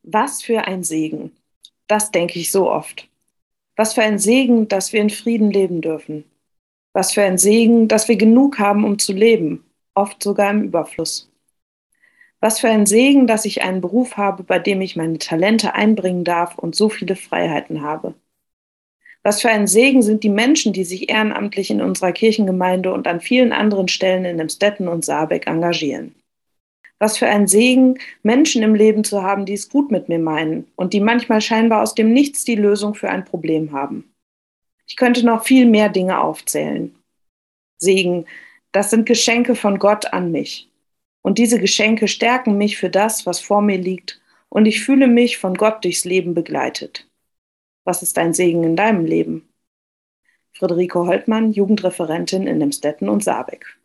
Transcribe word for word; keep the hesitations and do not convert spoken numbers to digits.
Was für ein Segen. Das denke ich so oft. Was für ein Segen, dass wir in Frieden leben dürfen. Was für ein Segen, dass wir genug haben, um zu leben, oft sogar im Überfluss. Was für ein Segen, dass ich einen Beruf habe, bei dem ich meine Talente einbringen darf und so viele Freiheiten habe. Was für ein Segen sind die Menschen, die sich ehrenamtlich in unserer Kirchengemeinde und an vielen anderen Stellen in Emstetten und Saarbeck engagieren. Was für ein Segen, Menschen im Leben zu haben, die es gut mit mir meinen und die manchmal scheinbar aus dem Nichts die Lösung für ein Problem haben. Ich könnte noch viel mehr Dinge aufzählen. Segen, das sind Geschenke von Gott an mich. Und diese Geschenke stärken mich für das, was vor mir liegt, und ich fühle mich von Gott durchs Leben begleitet. Was ist ein Segen in deinem Leben? Friederike Holtmann, Jugendreferentin in Emstetten und Saarbeck.